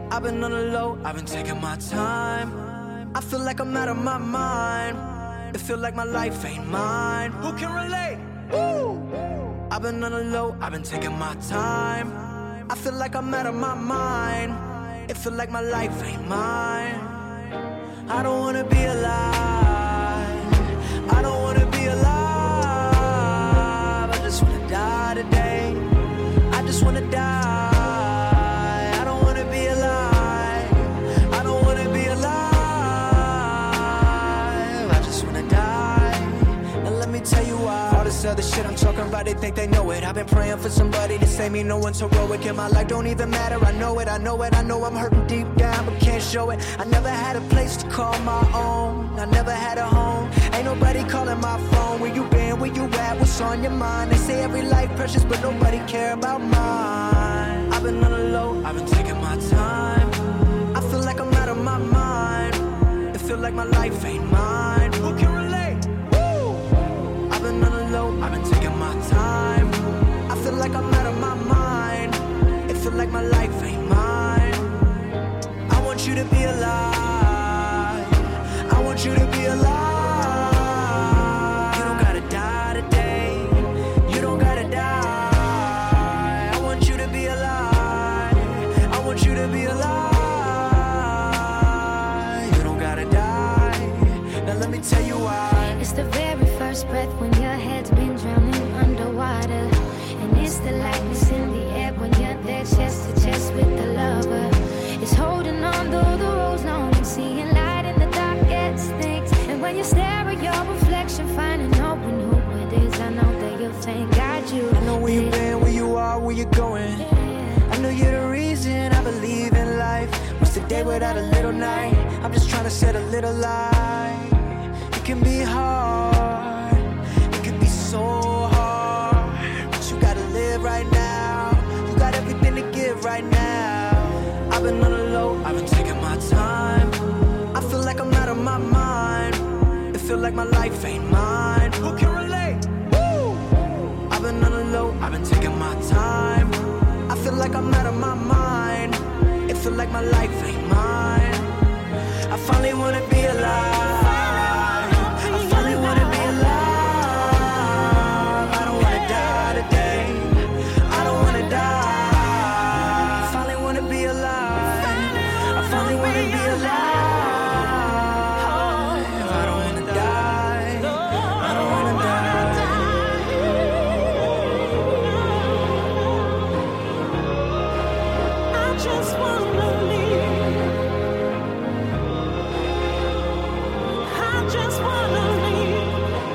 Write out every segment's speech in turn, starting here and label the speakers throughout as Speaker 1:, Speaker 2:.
Speaker 1: I've been on the low, I've been taking my time. I feel like I'm out of my mind. It feel like my life ain't mine. Who can relate? Woo! I've been on the low, I've been taking my time. I feel like I'm out of my mind. It feel like my life ain't mine. I don't wanna be alive. I don't wanna be alive. I just wanna die today. I just wanna die. I don't wanna be alive. I don't wanna be alive. I just wanna die. And let me tell you why. All this other shit I'm talking about, they think they know it. I've been praying for somebody to save me. No one's heroic in my life, don't even matter. I know it, I know it, I know I'm hurting deep down, but can't show it. I never had a place to call my own. I never had a home. Ain't nobody calling my phone. Where you been, where you at, what's on your mind? They say every life precious, but nobody care about mine. I've been on the low, I've been taking my time. I feel like I'm out of my mind. It feel like my life ain't mine. Who can relate? Woo! I've been on the low, I've been taking my time. I feel like I'm out of my mind. It feel like my life ain't mine. I want you to be alive. I want you to be alive. You don't gotta die today. You don't gotta die. I want you to be alive. I want you to be alive. You don't gotta die. Now let me tell you why.
Speaker 2: It's the very first breath when your head's been drowning underwater. And it's the lightness in the air when you're there chest to chest with the lover. It's holding on though the road's long and seeing light in the darkest things. And when you stare at your reflection, finding hope in who it is, I know that you'll thank God you.
Speaker 1: I know where you've been, where you are, where you're going. I know you're the reason I believe in life. What's the day without a little night? I'm just trying to set a little light. It can be hard, it can be so hard, but you gotta live right now. You got everything to give right now. I've been on the low, I've been taking my time. I feel like I'm out of my mind. It feel like my life ain't mine. Who can relate? Woo! I've been on the low, I've been taking my time. I feel like I'm out of my mind. It feel like my life ain't mine. I finally wanna be alive. I finally wanna be alive. I don't wanna die today. I don't wanna die. I finally wanna be alive. I finally wanna be alive. I don't wanna die. I don't wanna die.
Speaker 3: I just wanna leave. I just wanna leave.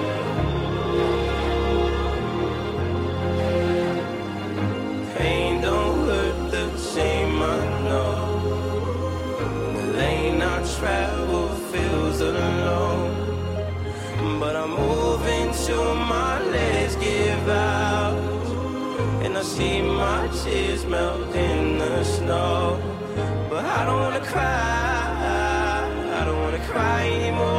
Speaker 4: Pain don't hurt the same, I know. The lane I travel feels alone. But I'm moving till my legs give out. And I see my tears melt in the snow. But I don't wanna cry, I don't wanna cry anymore.